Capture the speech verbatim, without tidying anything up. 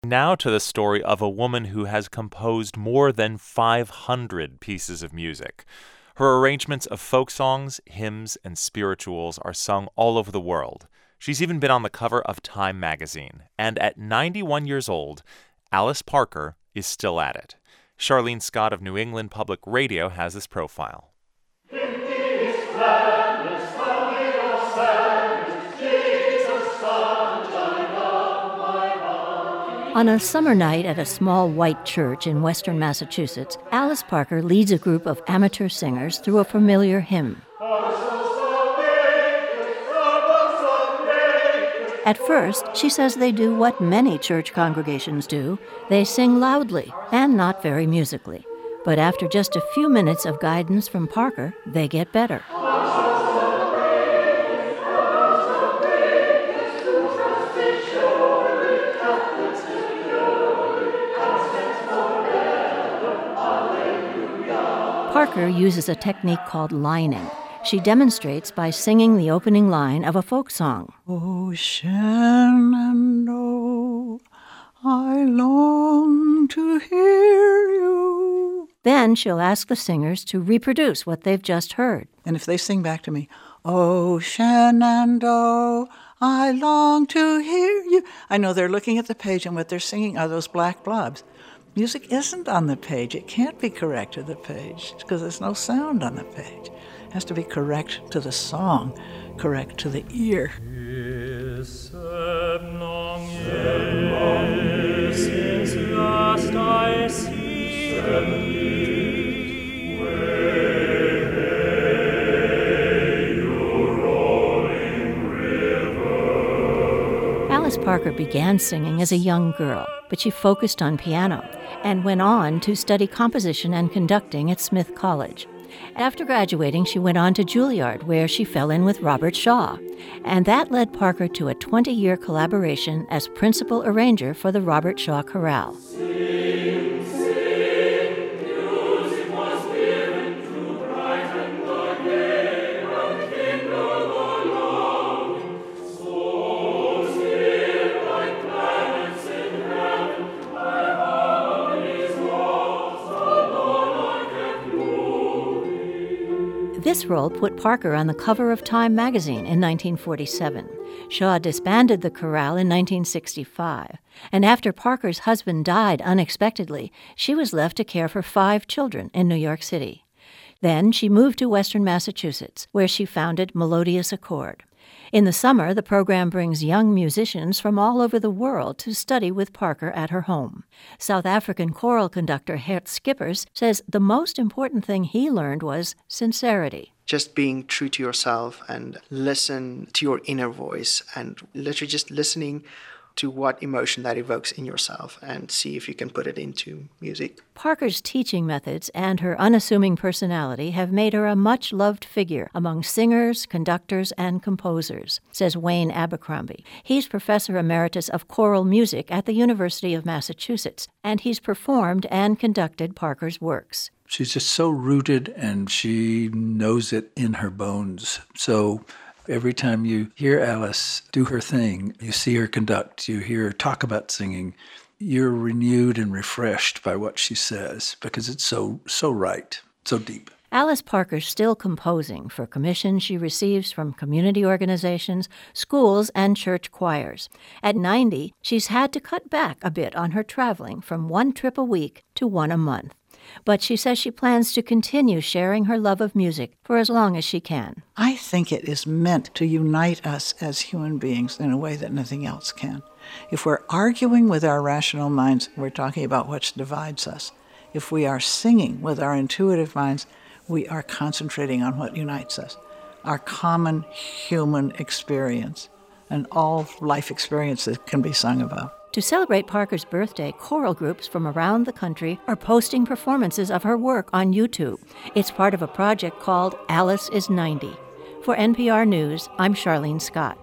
Now to the story of a woman who has composed more than five hundred pieces of music. Her arrangements of folk songs, hymns, and spirituals are sung all over the world. She's even been on the cover of Time magazine. And at ninety-one years old, Alice Parker is still at it. Charlene Scott of New England Public Radio has this profile. On a summer night at a small white church in western Massachusetts, Alice Parker leads a group of amateur singers through a familiar hymn. At first, she says they do what many church congregations do. They sing loudly and not very musically. But after just a few minutes of guidance from Parker, they get better. Parker uses a technique called lining. She demonstrates by singing the opening line of a folk song. Oh, Shenandoah, I long to hear you. Then she'll ask the singers to reproduce what they've just heard. And if they sing back to me, oh, Shenandoah, I long to hear you, I know they're looking at the page and what they're singing are those black blobs. Music isn't on the page. It can't be correct to the page because there's no sound on the page. It has to be correct to the song, correct to the ear. Since last I see thee, where your rolling river. Alice Parker began singing as a young girl, but she focused on piano and went on to study composition and conducting at Smith College. After graduating, she went on to Juilliard, where she fell in with Robert Shaw, and that led Parker to a twenty-year collaboration as principal arranger for the Robert Shaw Chorale. Sing, sing, music was given to brighten the day and kindle the love. So still like planets in heaven, my harmonies lost, alone I kept moving. This role put Parker on the cover of Time magazine in nineteen forty-seven. Shaw disbanded the chorale in nineteen sixty-five, and after Parker's husband died unexpectedly, she was left to care for five children in New York City. Then she moved to western Massachusetts, where she founded Melodious Accord. In the summer, the program brings young musicians from all over the world to study with Parker at her home. South African choral conductor Gert Schippers says the most important thing he learned was sincerity. Just being true to yourself and listen to your inner voice and literally just listening to what emotion that evokes in yourself and see if you can put it into music. Parker's teaching methods and her unassuming personality have made her a much-loved figure among singers, conductors, and composers, says Wayne Abercrombie. He's professor emeritus of choral music at the University of Massachusetts, and he's performed and conducted Parker's works. She's just so rooted, and she knows it in her bones. So every time you hear Alice do her thing, you see her conduct, you hear her talk about singing, you're renewed and refreshed by what she says because it's so, so right, so deep. Alice Parker's still composing for commissions she receives from community organizations, schools, and church choirs. At ninety, she's had to cut back a bit on her traveling from one trip a week to one a month. But she says she plans to continue sharing her love of music for as long as she can. I think it is meant to unite us as human beings in a way that nothing else can. If we're arguing with our rational minds, we're talking about what divides us. If we are singing with our intuitive minds, we are concentrating on what unites us, our common human experience, and all life experiences can be sung about. To celebrate Parker's birthday, choral groups from around the country are posting performances of her work on YouTube. It's part of a project called Alice is ninety. For N P R News, I'm Charlene Scott.